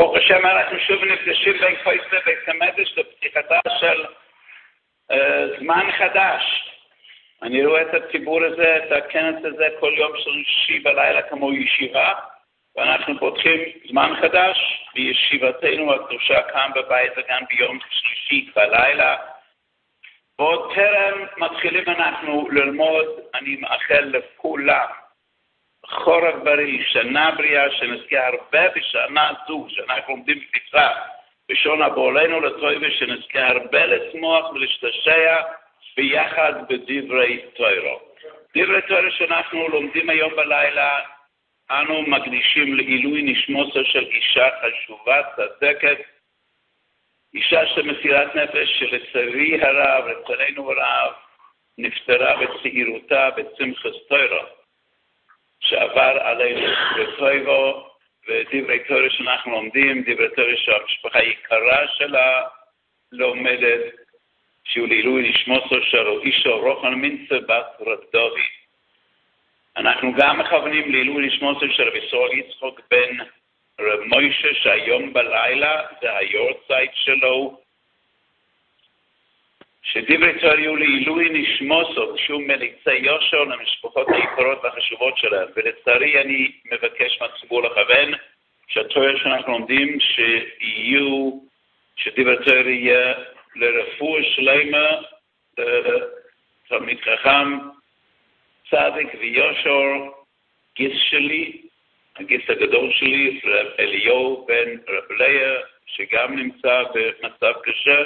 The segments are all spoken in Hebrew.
ברוך השם, אנחנו שוב נפגשים בין חויסה בית המדרש לפתיחתה של זמן חדש. אני רואה את הציבור הזה, את הכנס הזה, כל יום שלישי בלילה כמו ישיבה, ואנחנו פותחים זמן חדש בישיבתנו הקדושה כאן בבית הגן ביום שלישי בלילה. ועוד טרם מתחילים אנחנו ללמוד, אני מאחל לכולם חורף בריא, שנה בריאה, שנזכה הרבה בשנה זו, שאנחנו עומדים בפתחה, בשעון הבא עלינו לטוב, ושנזכה הרבה לשמוח ולהשתשע ביחד בדברי תורה. דברי תורה שאנחנו לומדים היום בלילה, אנו מקדישים לעילוי נשמתו של אישה חשובה, צדקת, אישה שמסירת נפש שלצערי הרב, לצערנו הרב, נפטרה בצעירותה בשמחת תורה, שעבר עלינו בטובו, ודברי תורה שאנחנו לומדים, דברי תורה שהמשפחה היקרה שלה לומדת, שהוא לעילוי נשמתו של אישה רוחן מינצה בת רדובי. אנחנו גם מכוונים לעילוי נשמתו של רבי ישראל יצחק בן רב מוישה, שהיום בלילה זה היורצייט שלו, שדברי תורה יהיו לעילוי נשמתו, שהוא מליצי יושר למשפחות היקרות והחשובות שלהם. ולצערי אני מבקש מהציבור לכוון שהתורה שאנחנו לומדים שדברי תורה יהיה לרפואה שלמה, תלמיד חכם, צדיק ויושר, גיס שלי, הגיס הגדול שלי, רב אליהו בן רב ליה, שגם נמצא במצב קשה,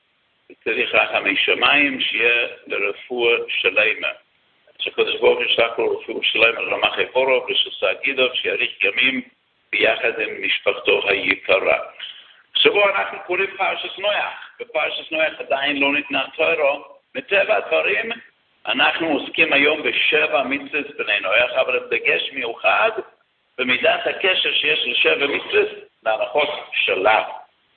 וצריך רחמי שמיים שיהיה לרפואה שלמה. שקדוש ברוך הוא ישלח לו רפואה שלמה לרמ"ח איבורוב, לשסה גידוב, שיאריך ימים ביחד עם משפחתו היקרה. שבו אנחנו קוראים פרשת נוח. בפרשת נוח עדיין לא ניתנה תורה. מטבע הדברים אנחנו עוסקים היום בשבע מצוות בני נוח, אבל בדגש מיוחד במידת הקשר שיש לשבע מצוות להלכות שלה.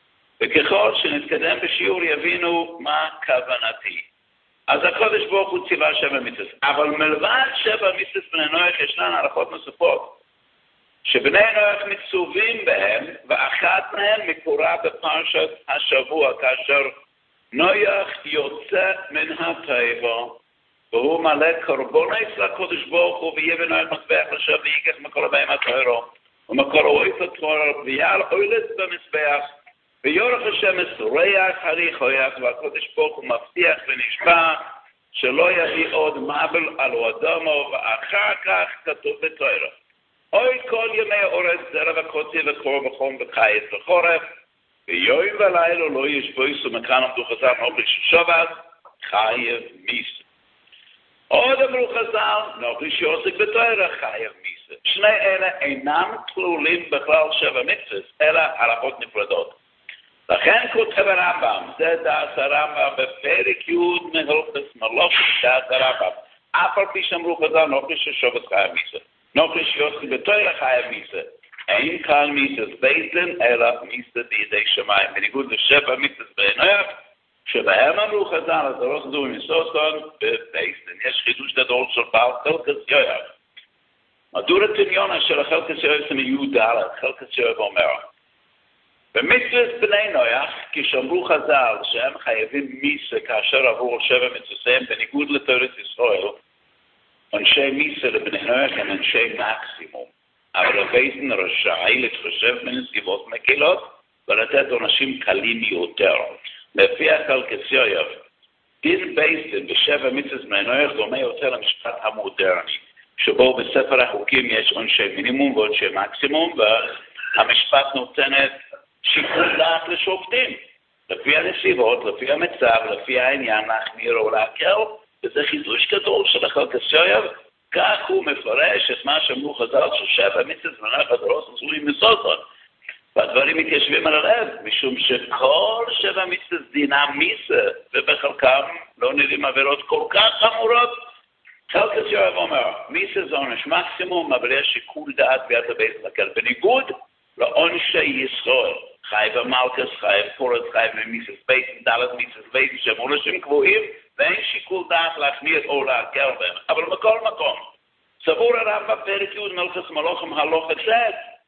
וככל שנתקדם בשיעור יבינו מה כוונתי. אז הקדוש ברוך הוא ציווה שבע מצוות. אבל מלבד שבע מצוות בני נוח ישנן הלכות נוספות שבני נוח מצווים בהם, ואחת מהן מקורה בפרשת השבוע, כאשר נוח יוצא מן הטבע, והוא מלא קורבנות לקדוש ברוך הוא, ויהיה נוח מזבח לשם ויקח מכל הבהמה טהרה, ומכל אוהב התורה, ויעל אוהלת במזבח, ויורך השם מסורח הריחויח, והקדוש ברוך הוא מבטיח ונשבע שלא יביא עוד מעבל על אדמו, ואחר כך כתוב בתורה, אוי כל ימי אורז זרע וקוצי וקור וחום וקיץ וחורף, ויום ולילה לא ישבויס ומכאן עמדו חז"ל נוכרי ששבת חייב מיסה. עוד אמרו חז"ל נוכרי שעוסק בתורה חייב מיסה. שני אלה אינם כלולים בכלל שבע מצוות, אלא הלכות נפרדות. לכן כותב הרמב"ם, זה דעת הרמב"ם בפרק י' מהלכות מלאכות, דעת הרמב"ם, אף על פי שאמרו חז"ל נוכרי ששבת חייב מיסה. נוכרי שעוסק בתורה חייב מיסה. אין כאן מיסת בית דין, אלא מיסת בידי שמיים. בניגוד לשבע מצוות בני נוח, שבהם אמרו חז"ל, אז הרוח זו מסוסון בבית דין. יש חידוש גדול של בעל חלקס יואב. מדור התניון של החלקס יואב זה מי"ד, חלקס יואב אומר, במצוות בני נוח, כשאמרו חז"ל שהם חייבים מיסה כאשר עבור שבע מצוותיהם, בניגוד לתורת ישראל, אנשי מיסה לבני נוח הם אנשי מקסימום. אבל הבייסן רשאי להתחשב בנסיבות מקילות ולתת עונשים קלים יותר. לפי החלקס יואב, דין בייסן בשבע מצוות בני נוח דומה יותר למשפט המודרני, שבו בספר החוקים יש עונשי מינימום ועונשי מקסימום, והמשפט נותנת שיקול דעת לשופטים, לפי הנסיבות, לפי המצב, לפי העניין להחמיר או להקל, וזה חידוש גדול של החלקס יואב. כך הוא מפרש את מה שאמרו חז"ל ששבע מצוות בני נוח הדורות אסורים מסוסון. והדברים מתיישבים על הלב, משום שכל שבע מצוות דינם מיסה, ובחלקם לא נראים עבירות כל כך חמורות. חלקס יואב אומר, מיסה זה עונש מקסימום, אבל יש שיקול דעת ביד הבית לקל. בניגוד לעונשי ישראל, חייב המלכס, חייב פורץ, חייב מיסס בית, דלת מיסס בית, שהם עונשים קבועים, ואין שיקול דעת להחמיר או להקל בהם. אבל בכל מקום, סבור הרב בפרק י' מלכס מלוכם הלוך את זה,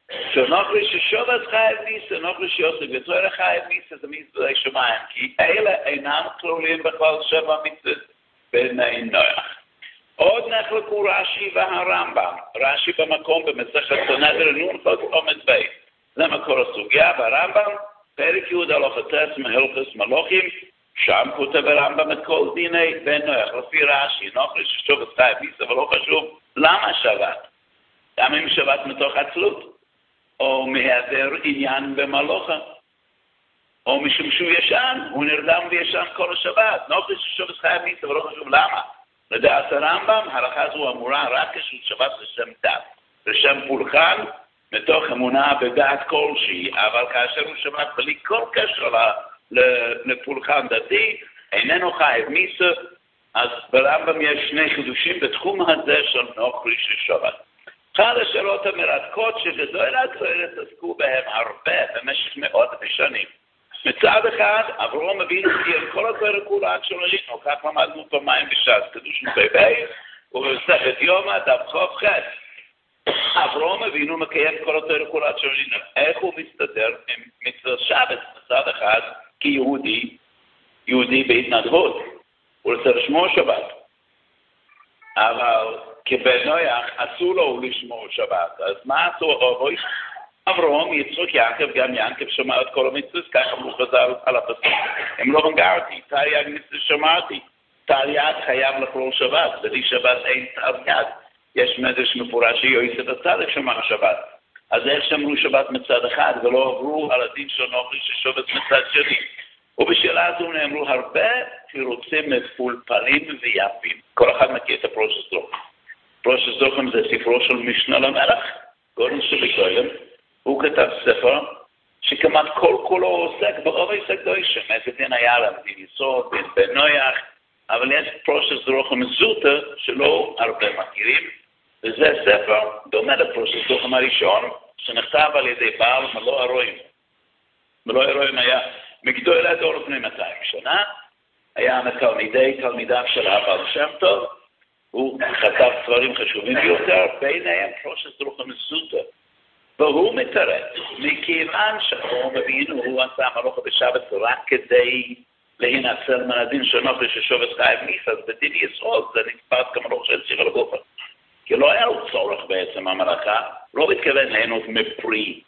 שנוכרי ששובס חייב מיסה, נוכרי שיוסף ותואר חייב מיסה, זה מצווה שמיים, כי אלה אינם כלולים בכלל 7 מצוות בני נוח. עוד נחלקו רש"י והרמב"ם, רש"י במקום במסכת סנהדרין נ' עמוד ב', זה מקור הסוגיה, והרמב"ם פרק י' הלכה ט' מהלכות מלוכים, שם כותב הרמב"ם את כל דיני בן נוח, לפי רש"י, נוכרי ששובס חייב מיסה, אבל לא חשוב למה שבת, גם אם שבת מתוך עצלות, או מהיעדר עניין במלוכה, או משום שהוא ישן, הוא נרדם וישן כל השבת, נוכרי ששובס חייב מיסה, אבל לא חשוב למה. לדעת הרמב"ם, ההלכה הזו אמורה רק כשהוא שבת לשם דת, לשם פולחן, מתוך אמונה בדעת כלשהי, אבל כאשר הוא שבת בלי כל קשר לפולחן דתי, איננו חייב מיסה, אז ברמב"ם יש 2 חידושים בתחום הזה של נוכרי של שבת. אחד השאלות המרתקות שבזוהר התורה עסקו בהם הרבה במשך מאות שנים. מצד אחד, אברהם אבינו קיים כל התורה כולה עד שוללינו, כך למדנו פעמיים בש"ס, קדוש פ"ב, ובמסכת יומא דף כ"ח. אברהם אבינו מקיים כל התורה כולה עד שוללינו. איך הוא מסתדר עם מצוות שבת? מצד אחד, כיהודי בהתנדבות, הוא רוצה לשמור שבת. אבל כבן נוח אסור לו לשמור שבת, אז מה עשו אבוי? אברהם, יצחק, יעקב, גם יעקב שמע את כל המצוות, ככה הוא חזר על הפסוק. הם לא גרתי, תרי"ג מצוות שמעתי, תרי"ג חייב לכלול שבת, בלי שבת אין תרי"ג. יש מדרש מפורש שיוסף הצדיק שמע שבת. אז איך שמרו שבת מצד אחד ולא עברו על הדין של נוכרי ששובס מצד שני? ובשאלה הזו נאמרו הרבה תירוצים מפולפלים ויפים. כל אחד מכיר את הפרושס דרוכם. פרושס דרוכם זה ספרו של משנה למלך, גורן שבגויים. הוא כתב ספר שכמעט כל כולו עוסק בעובד הקדושים, איזה דין היה לה, דין יסוד, דין בן נוח, אבל יש פרושס דרוכם זוטה שלא הרבה מכירים, וזה ספר דומה לפרושס דרוכם הראשון, שנכתב על ידי בעל מלוא הרואים. מלוא הרואים היה מגדולי הדור לפני 200 שנה, היה תלמידיו של הבעל שם טוב, הוא כתב דברים חשובים ביותר, ביניהם פרושס דרוכם זוטה. והוא מתרץ, מכיוון שאברהם אבינו הוא עשה מלוכה בשבת רק כדי להינצל מן הדין של נוכרי ששובס חייב מיסה, אז בדין יסוד זה נתפס כמלוכה של צירה לגופה. כי לא היה לו צורך בעצם המלאכה, לא מתכוון ליהנות מפרי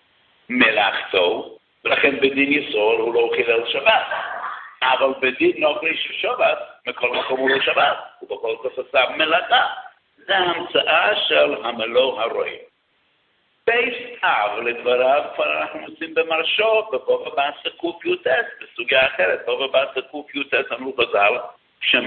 מלאכתו, ולכן בדין יסוד הוא לא חילל שבת. אבל בדין נוכרי של שבת, מכל מקום הוא לא שבת, ובכל זאת עשה מלאכה. זה המצאה של המלוא הרואים. בייס אב לדבריו כבר אנחנו מוצאים במרשו, בבוא באסה ק"ט, בסוגיה אחרת, בבוא באסה ק"ט אמרו חז"ל, שם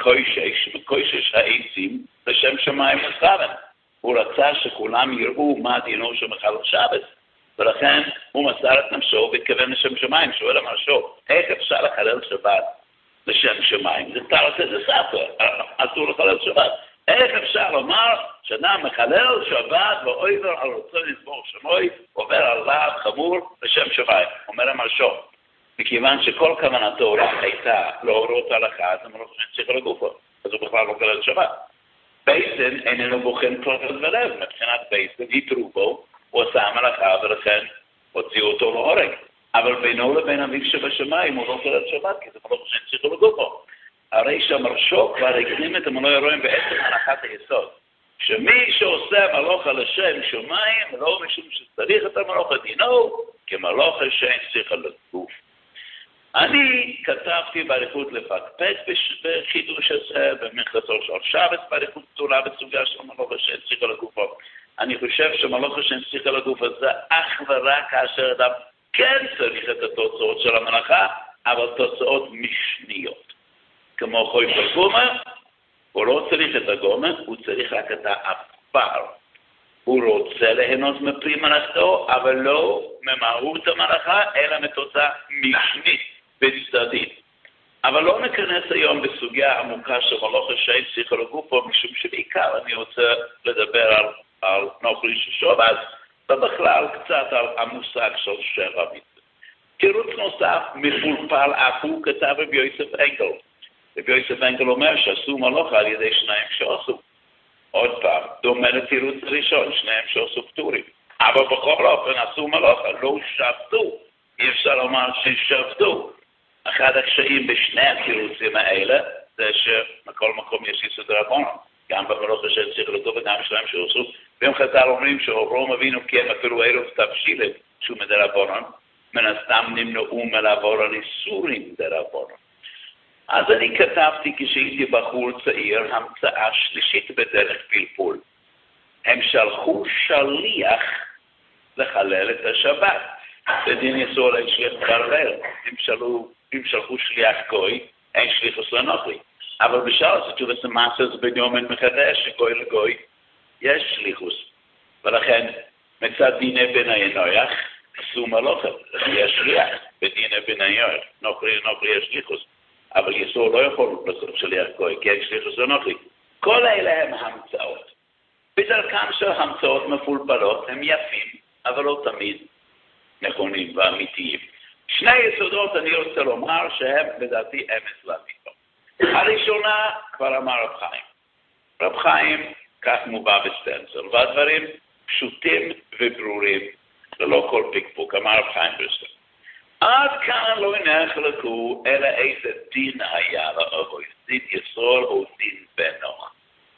המקוישש העצים, בשם שמיים מכוון. הוא רצה שכולם יראו מה דינו של מחלל שבת, ולכן הוא מסר את נפשו והתכוון לשם שמיים, שואל המרשו, איך אפשר לחלל שבת לשם שמיים? זה תרתי דסתרי, אסור לחלל שבת. איך אפשר לומר שאדם מחלל שבת ועובר על רצון לסבור שמוי, עובר עליו חמור לשם שמיים, אומר המרשו. מכיוון שכל כוונתו רק הייתה להורות הלכה, אז הוא לא צריך לגופו, אז הוא בכלל לא חלל שבת. בייסן איננו בוחן פרוטות ולב, מבחינת בייסן התרו בו, הוא עשה המלאכה ולכן הוציאו אותו להורג. אבל בינו לבין אביו שבשמיים הוא לא חלל שבת, כי זה לא צריך לגופו. הרי שהמרשו כבר הקדים את המלוא הרואים בעצם הנחת היסוד, שמי שעושה מלוכה לשם שמיים, לא משום שצריך את המלוכה דינו, כמלוכה שאין צריך לגוף. אני כתבתי באריכות לפקפק בחידוש הזה, במחלטו של שבת, באריכות גדולה בסוגיה של מלוכה שאין צריך לגופו. אני חושב שמלוכה שאין צריך לגוף הזה אך ורק כאשר אדם כן צריך את התוצאות של המלאכה, אבל תוצאות משניות. כמו חוי של גומה, הוא לא צריך את הגומה, הוא צריך רק את האפר. הוא רוצה ליהנות מפרי מלאכתו, אבל לא ממהות המלאכה, אלא מתוצאה משנית וצדדית. אבל לא ניכנס היום בסוגיה עמוקה של מלוכה שאין צריך לגופו, משום שבעיקר אני רוצה לדבר על נוכרי של שבת, ובכלל קצת על המושג של שבע מצוות. תירוץ נוסף מפולפל אף הוא כתב רבי יוסף אנגל. רבי יוסף אנגל אומר שעשו מלוכה על ידי שניים שעשו. עוד פעם, דומה לתירוץ הראשון, שניהם שעשו פטורים. אבל בכל אופן עשו מלאכה, לא שבתו, אי אפשר לומר ששבתו. אחד הקשיים בשני התירוצים האלה, זה שמכל מקום יש יסוד רבנן, גם במלאכה של ציקלותו וגם שלהם שעשו, והם חז"ל אומרים שאברהם אבינו קיים אפילו ערב תבשילים, שהוא מדרבנן, מן הסתם נמנעו מלעבור על איסורים דרבנן. אז אני כתבתי כשהייתי בחור צעיר, המצאה שלישית בדרך פלפול. הם שלחו שליח לחלל את השבת. בדין יסוד להשליח ברבר. אם שלחו שליח גוי, אין שליחוס לנוכרי. אבל בשאר הסיטובס המאסס בניומן מחדש, שגוי לגוי, יש שליחוס. ולכן מצד דיני בני נויח, עשו מלאכה, יש שליח בדיני בני נויח. נוכרי יש שליחוס. אבל יסוד לא יכול לעשות שליח גוי, כי אין שליחוס לנוכרי. כל אלה הם המצאות. בדרכם של המצאות מפולפלות הם יפים, אבל לא תמיד נכונים ואמיתיים. שני יסודות אני רוצה לומר שהם לדעתי אמס לאמיתו. הראשונה כבר אמר רב חיים. רב חיים כך מובא בסטנצל, והדברים פשוטים וברורים, ללא כל פקפוק, אמר רב חיים בסטנצל. עד כאן לא נחלקו אלא איזה דין היה לאבוי, דין יסוד או דין בן נוח.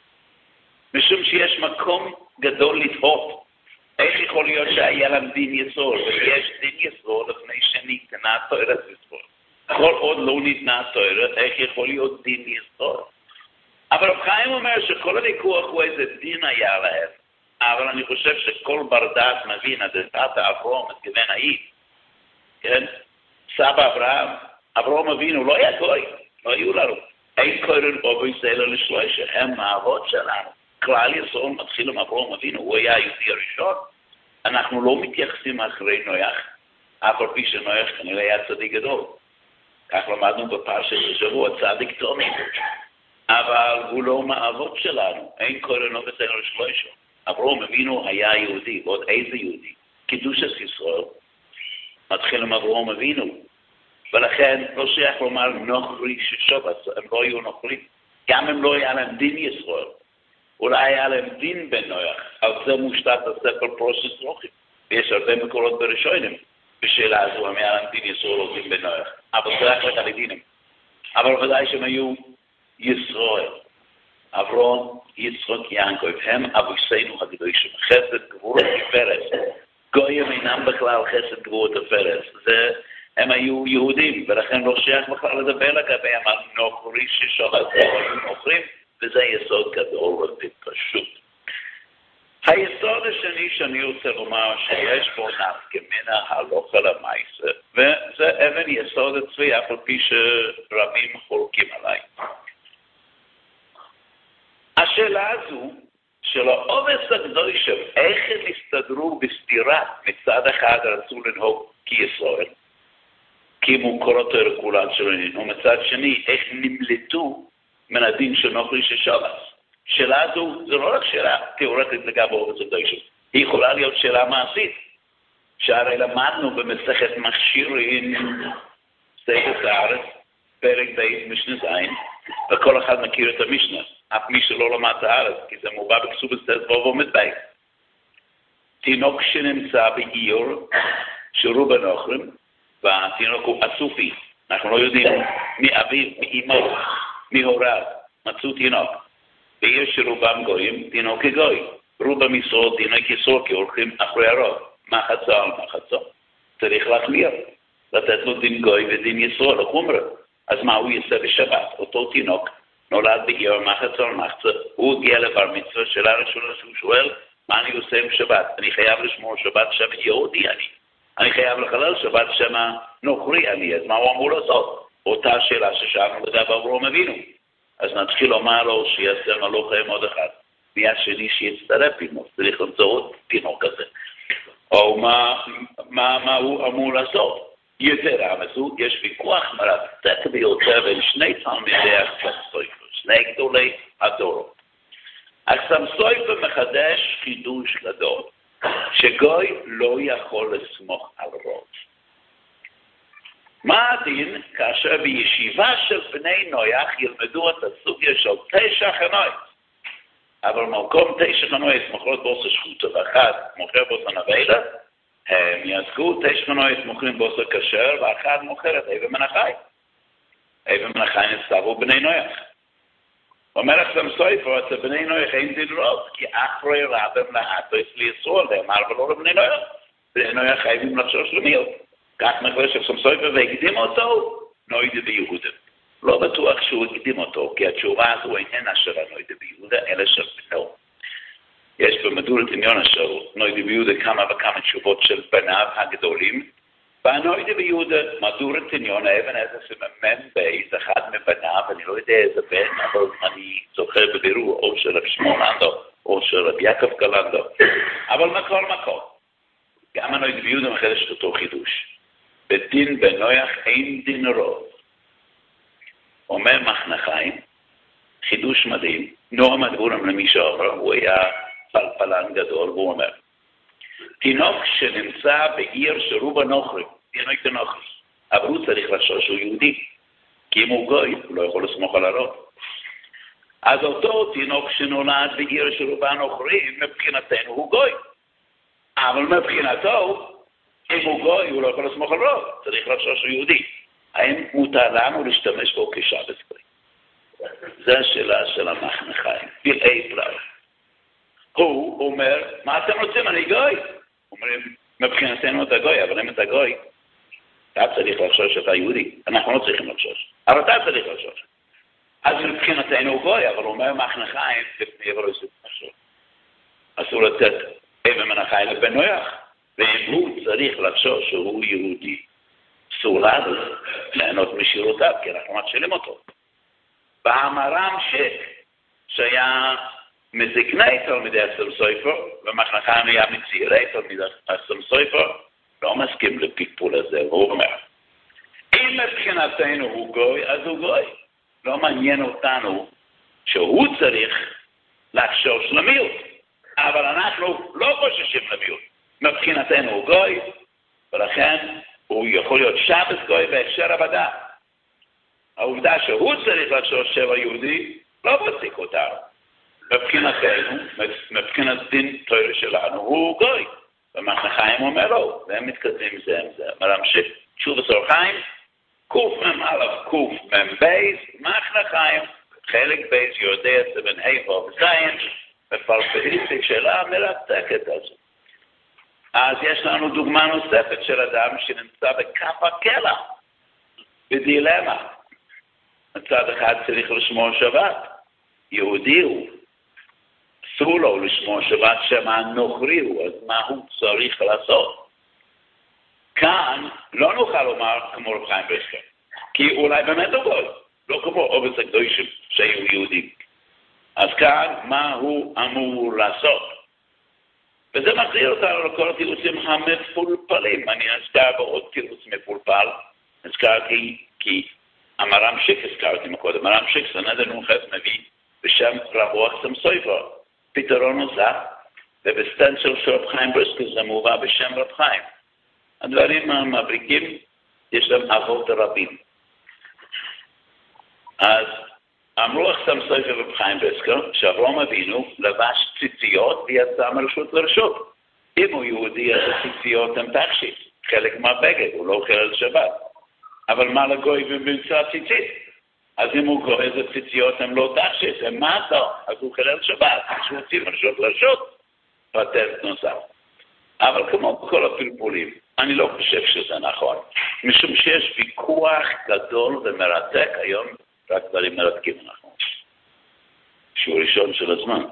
משום שיש מקום גדול לתהות. איך יכול להיות שהיה להם דין יסוד? ויש דין יסוד לפני שניתנה תורה יסוד. כל עוד לא ניתנה תורה, איך יכול להיות דין יסוד? אבל רב חיים אומר שכל הוויכוח הוא איזה דין היה להם. אבל אני חושב שכל בר דעת מבין, הדעת אברהם, מתכוון האי. כן? סבא אברהם אבינו לא היה גוי, לא היו לנו. אין קוראים אבוי סלע לשלושה, הם האבות שלנו. כלל יסוד מתחיל עם אברהם אבינו, הוא היה היהודי הראשון. אנחנו לא מתייחסים אחרי נויח, אף על פי שנויח כנראה היה צדיק גדול. כך למדנו בפרשת השבוע, צדיק תומי. אבל הוא לא מהאבות שלנו, אין קוראים אבוי סלע לשלושה. אברהם אבינו היה יהודי, ועוד איזה יהודי? קידושת ישראל. מתחיל עם אברהם אבינו, ולכן לא שייך לומר נוכרי ששבת, הם לא היו נוכרים, גם הם לא היה להם דין ישראל, אולי היה להם דין בן נויח, על זה מושתת הספר פרושת נוחים, ויש הרבה מקורות בראשונים, בשאלה הזו הם היה להם דין ישראל או דין בן נויח, אבל זה רק לכאלה דינים, אבל ודאי שהם היו ישראל, אברהם, יצחק, יעקב, הם אבוינו הקדושים, חסד גבורת תפארת, גויים אינם בכלל חסד גבורת תפארת, הם היו יהודים, ולכן לא שייך בכלל לדבר לגביהם על נוכרי ששבת, הם היו נוכרים, וזה יסוד גדול ופשוט. היסוד השני שאני רוצה לומר שיש בו נפקא מינה הלכה למעשה, וזה אבן יסוד אצלי, אף על פי שרבים חולקים עליי. השאלה הזו של העובס הקדושים, איך הם הסתדרו בסתירה, מצד אחד רצו לנהוג כישראל, קימו כל התורה כולן שלנו, ומצד שני, איך נמלטו מן הדין של נוכרי ששבת. שאלה הזו, זו לא רק שאלה תיאורטית לגבי העובס הקדושים, היא יכולה להיות שאלה מעשית, שהרי למדנו במסכת מכשירים, ספר הארץ, פרק ב' משנה ז', וכל אחד מכיר את המשנה. אף מי שלא למד את הארץ, כי זה מובא בכסובס ט"ו ועומד ב'. תינוק שנמצא בעיר שרו בנוכרים, והתינוק הוא אסופי. אנחנו לא יודעים מי אביו, מי אמו, מי הוריו. מצאו תינוק. בעיר שרובם גויים, תינוק כגוי. רובם יסוד, תינוק יסוד, כי הולכים אחרי הרוב. מה חצה על מה חצה? צריך להחמיר. לתת לו דין גוי ודין יסוד, לחומרה. אז מה הוא יעשה בשבת? אותו תינוק נולד בעיר מחצה על מחצה, הוא הגיע לבר מצווה, שאלה ראשונה שהוא שואל, מה אני עושה עם שבת? אני חייב לשמור שבת שם יהודי אני חייב לחלל שבת שם נוכרי אני, אז מה הוא אמור לעשות? אותה שאלה ששאלנו לגבי אברהם אבינו. אז נתחיל לומר לו שיעשה מלוכה עם עוד אחד, והשני שיצטרף עמו, צריך למצוא עוד תינוק כזה. או מה הוא אמור לעשות? יתרה מזו, יש ויכוח מרתק ביותר בין שני תלמידי אחסם סויפר, שני גדולי הדורות. אחסם סויפר מחדש חידוש גדול, שגוי לא יכול לסמוך על רוב. מה הדין כאשר בישיבה של בני נויח ילמדו את הסוגיה של 9 חנויות? אבל מקום 9 חנויות מוכרות בוסר שחוטה ואחד מוכר בוסר נבלה, הם יעסקו 9 חנויות מוכרים בוסר כשר ואחד מוכר את אבן מנחי. אבן מנחי נסתבו בני נויח. אומר אחסם סויפר, אצל בני נויח אין דין רוב, כי אחרי רבם לאטו אצלי יסור להם, אבל לא לבני נויח. בני נויח חייבים לחשוש למיעוט. כך מחלש אחסם סויפר והקדים אותו, נוידה ביהודה. לא בטוח שהוא הקדים אותו, כי התשובה הזו איננה של הנוידה ביהודה, אלא של בנו. יש במדורת עניון אשר נוידה ביהודה כמה וכמה תשובות של בניו הגדולים, והנוידה ביהודה, מדורת עניון, האבן איזה סממן בייס, אחד מבניו, אני לא יודע איזה בן, אבל אני זוכר בבירור, או של רב שמעון לנדו, או של רב יעקב גלנדו, אבל מכל מקום. גם הנוידה ביהודה מחדש את אותו חידוש. בדין בנויח אין דין רוב. אומר מחנחיים, חידוש מדהים, נועם הדבורם למי שאומר, הוא היה פלפלן גדול, והוא אומר, תינוק שנמצא בעיר שרובה נוכרים, תינוק נוכרים, אבל הוא צריך לחשוב שהוא יהודי, כי אם הוא גוי, הוא לא יכול לסמוך על הרוב. אז אותו תינוק שנולד בעיר שרובה נוכרים, מבחינתנו הוא גוי. אבל מבחינתו, אם הוא גוי, הוא לא יכול לסמוך על רוב, צריך לחשוב שהוא יהודי. האם מותר לנו להשתמש בו כשבס גוי? זו השאלה של המחנחיים, פלאי פלאי. הוא אומר, מה אתם רוצים? אני גוי. אומרים, מבחינתנו אתה גוי, אבל אם אתה גוי, אתה צריך לחשוש שאתה יהודי. אנחנו לא צריכים לחשוש, אבל אתה צריך לחשוש. אז מבחינתנו הוא גוי, אבל הוא אומר מחנחיים, לפני אבל הוא עושה משהו. אסור לתת אבן מנחי לבן נויח, ואם הוא צריך לחשוש שהוא יהודי, אסור לנו ליהנות משירותיו, כי אנחנו מתשילים אותו. והמר"ם שהיה מזקני תלמידי אסם סופר, ומחנחיים היה מצעירי תלמידי אסם סופר, לא מסכים לפיקפול הזה, והוא אומר, אם מבחינתנו הוא גוי, אז הוא גוי. לא מעניין אותנו שהוא צריך לחשוש למיעוט, אבל אנחנו לא חוששים למיעוט. מבחינתנו הוא גוי, ולכן הוא יכול להיות שבס גוי בהקשר עבדה. העובדה שהוא צריך לחשוש שבע יהודי, לא מצדיק אותנו. מבחינתנו, מבחינת דין תורה שלנו, הוא גוי. ומחנחיים אומר לו, והם מתקדמים זה עם זה. מרמשיך, שוב הסורחיים, קוף ממעלף, קוף מבייס, מחנחיים, חלק בייס יודע סבן איפה וסיין, בפרפליסטיק שאלה מרתקת הזו. אז יש לנו דוגמה נוספת של אדם שנמצא בכף הקלע, בדילמה. מצד אחד צריך לשמור שבת, יהודי הוא, אסור לו לשמור שבת שמה נוכרי הוא, אז מה הוא צריך לעשות? כאן לא נוכל לומר כמו רב חיים בריסקר, כי אולי באמת הוא גוי, לא כמו עובד הקדושים שהיו יהודים. אז כאן מה הוא אמור לעשות? וזה מחזיר אותנו לכל התירוצים המפולפלים. אני אזכר בעוד תירוץ מפולפל, הזכרתי כי המר"ם שיק הזכרתי מקודם, המר"ם שיק סנד הנוחת מביא בשם רב אחסם סופר, פתרון נוסף, ובסטנצל של רב חיים בריסקר זה מובא בשם רב חיים. הדברים המבריקים, יש להם אבות רבים. אז אמרו אחסם סופר ורב חיים בריסקר, שאברהם אבינו לבש ציציות ויצא מרשות לרשות. אם הוא יהודי, אז הציציות הם תכשיט, חלק מהבגד, הוא לא אוכל על שבת. אבל מה לגוי ובמצא ציצית? אז אם הוא גוי, אז הציציות הם לא תכשיט, הם מעטו, אז הוא אוכל על שבת, שהוא הוציא מרשות לרשות, פטנט נוסף. אבל כמו בכל הפלפולים, אני לא חושב שזה נכון, משום שיש ויכוח גדול ומרתק היום, רק דברים מרתקים אנחנו. שהוא ראשון של הזמן.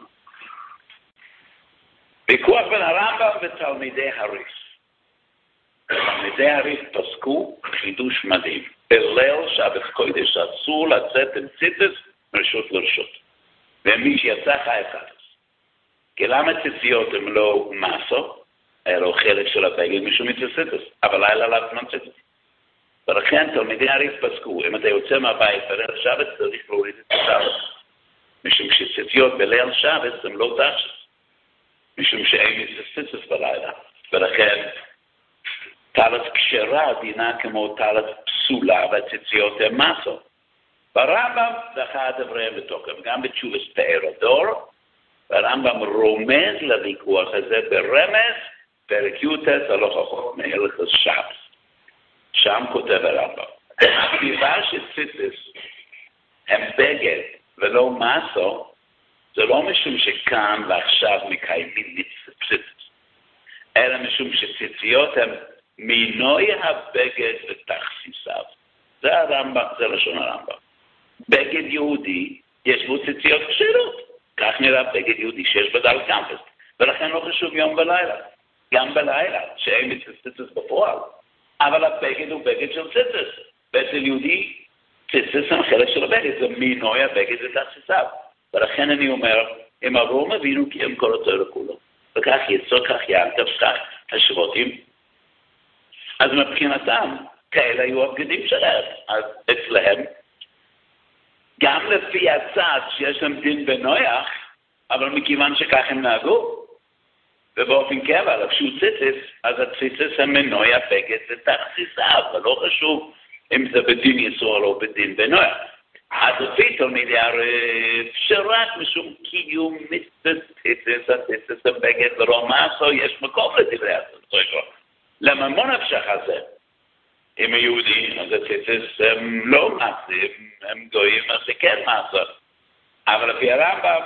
ויכוח בין הרמב"ם ותלמידי הריף. תלמידי הריף פסקו חידוש מדהים. בליל שבת קודש אסור לצאת עם ציצית מרשות לרשות. ומי שיצא חי אחד. כי למה ציציות הם לא מסו? היה לו חלק של הבגד משום ציצית, אבל לילה לעצמם ציצית. ולכן תלמידי הריף פסקו, אם אתה יוצא מהבית בליל שבת צריך להוריד את השבת. משום שציציות בליל שבת הם לא תכשיט. משום שאין ציצית בלילה. ולכן טלת כשרה דינה כמו טלת פסולה והציציות הם מסו. ברמב"ם דחה דבריהם בתוקף, גם בתשובס פאר הדור, והרמב"ם רומז לוויכוח הזה ברמז, פרק י"ט הלוך רחוק מהלכות שבת. שם כותב הרמב"ם, הסיבה שציצס הם בגד ולא מסו, זה לא משום שכאן ועכשיו מקיימים ציצס, אלא משום שציציות הם מינוי הבגד ותכסיסיו. זה הרמב"ם, זה לשון הרמב"ם. בגד יהודי יש בו ציציות כשרות, כך נראה בגד יהודי שיש בדל קמפס, ולכן לא חשוב יום ולילה, גם בלילה, שאין ציצס בפועל, אבל הבגד הוא בגד של ציצס, ואצל יהודי ציצס הם חלק של הבגד, זה מינוי הבגד ותכסיסיו. ולכן אני אומר, הם אברהם אבינו כי הם כל אותו לכולו, וכך יצור, כך יעקב, כך השבטים. אז מבחינתם, כאלה היו הבגדים שלהם, אז אצלהם, גם לפי הצד שיש להם דין בנויח, אבל מכיוון שכך הם נהגו, ובאופן קבע, לבשו ציצס, אז הציצס הם מנוי הבגד ותכסיסיו, ולא חשוב אם זה בדין יסוד או בדין בנויח. אז לפי תלמיד יערב שרק משום קיום מצוות ציצס, הציצס הבגד ולא מסו, יש מקום לדברי הזה. לממון הפשח הזה, אם היהודים, אז הציצס הם לא מסים, הם גויים, אז זה כן מסו. אבל לפי הרמב"ם,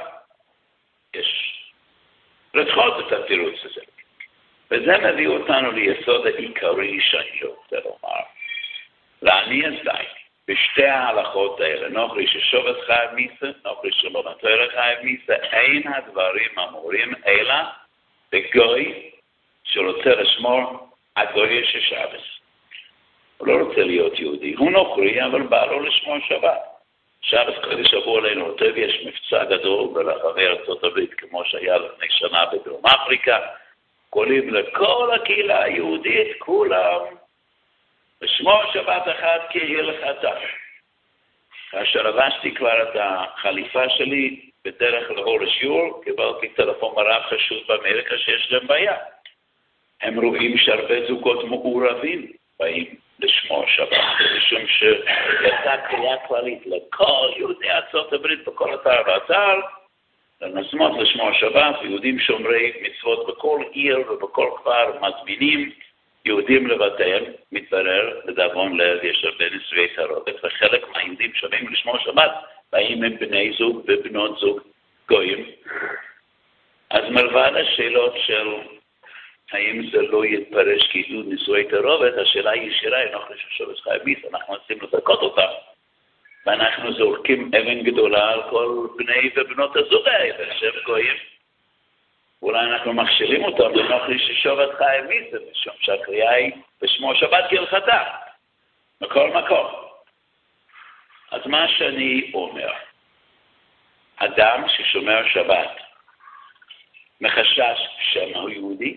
יש לדחות את התירוץ הזה. וזה מביא אותנו ליסוד העיקרי שאני רוצה לומר. לעני אז די. בשתי ההלכות האלה, נוכרי ששובת חייב מיסה, נוכרי שלא בתורה חייב מיסה, אין הדברים אמורים, אלא בגוי שרוצה לשמור הגוי של שבת. הוא לא רוצה להיות יהודי, הוא נוכרי, אבל בא לו לשמור שבת. שבת קודש עבור עלינו יותר, יש מבצע גדול ברחבי ארצות הברית, כמו שהיה לפני שנה בדרום אפריקה, קוראים לכל הקהילה היהודית, כולם, לשמור שבת אחת כהלכתה. כאשר לבשתי כבר את החליפה שלי בדרך לאור השיעור, קיבלתי טלפון מרב חשוב באמריקה שיש להם בעיה. הם רואים שהרבה זוגות מעורבים באים לשמור שבת, משום שיצאה קריאה כללית לכל יהודי ארצות הברית בכל אתר ואתר, לנסות לשמור שבת, ויהודים שומרי מצוות בכל עיר ובכל כפר מזמינים יהודים לבתיהם. מתברר לדאבון לב יש הרבה נישואי תערובת, וחלק מהיהודים שבאים לשמור שבת באים עם בני זוג ובנות זוג גויים. אז מלבד השאלות של האם זה לא יתפרש כעידוד נישואי תערובת, השאלה הישירה היא נוכרי ששובת חייב מיסה, אנחנו רוצים לזכות אותם, ואנחנו זורקים אבן גדולה על כל בני ובנות הזוג האלה שהם גויים. אולי אנחנו מכשירים אותם לנוכרי ששובת חייב מיסה, משום שהקריאה היא לשמור שבת כהלכתה, בכל מקום. אז מה שאני אומר, אדם ששומר שבת מחשש שהוא יהודי,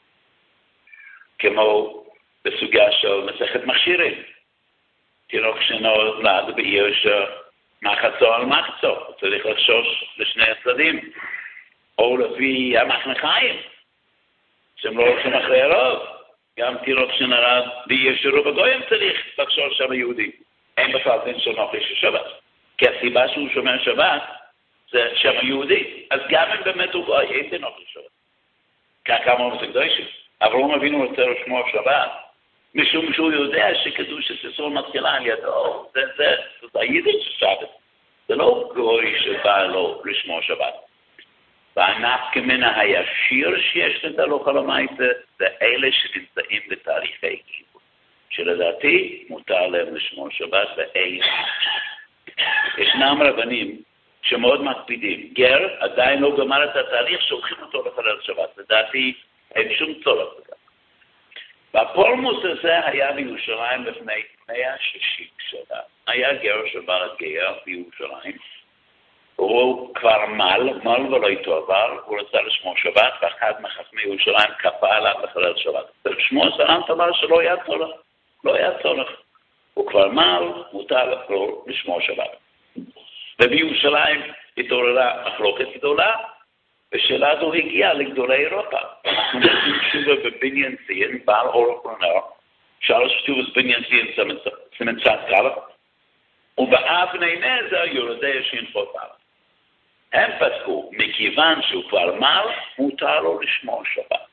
כמו בסוגיה של מסכת מכשירים, תינוק שנולד בעיר שמחצו על מחצו, צריך לחשוש לשני הצדדים, או לפי המחנכיים, שהם לא הולכים אחרי הרוב, גם תינוק שנולד בעיר שרוב הגויים צריך לחשוש שם יהודי, אין בכלל דין של נוכרי של שבת, כי הסיבה שהוא שומר שבת זה שם יהודי, אז גם אם באמת הוא גוי, אין דין נוכרי של שבת. כך אמרו זה קדושים. אברהם אבינו רוצה לשמור שבת, משום שהוא יודע שקדושת ישראל מתחילה על ידו, זה היידיש של שבת. זה לא גוי שבא לו לשמור שבת. והנפקא מינה הישיר שיש לדלוך על המעשה, זה אלה שנמצאים בתהליכי קיבוץ, שלדעתי מותר להם לשמור שבת ואין. ישנם רבנים שמאוד מקפידים. גר עדיין לא גמר את התהליך, שולחים אותו לחלל שבת. לדעתי אין שום צורך בכך. והפולמוס הזה היה בירושלים לפני 160 שנה. היה גר שבא לגר בירושלים, הוא כבר מל ולא התועבר, הוא רצה לשמור שבת, ואחד מחכמי ירושלים כפה עליו לחלל שבת. לשמור סלם דבר שלא היה צורך, לא היה צורך. הוא כבר מל, מותר לו לשמור שבת. ובירושלים התעוררה מחלוקת גדולה, ושאלה זו הגיעה לגדולי אירופה. אנחנו מוצאים תשובה בבניין ציין, בעל אור פרונר, שלוש תשובות בניין ציין סמנצ'ת קלף, ובאבני נזר יורדי שינפות בארץ. הם פסקו, מכיוון שהוא כבר מר, מותר לו לשמור שבת.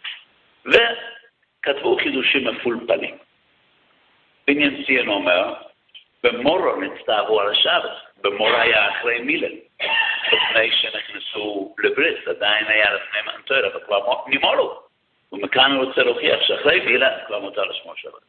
וכתבו חידושים מפולפלים. בניין ציון אומר, במורו נצטוו על השבת, במורו היה אחרי מילל, לפני שנכנסו לברית, עדיין היה לפני מתן, אבל כבר נימולו. ומכאן הוא רוצה להוכיח שאחרי מילל כבר מותר לשמור שבת.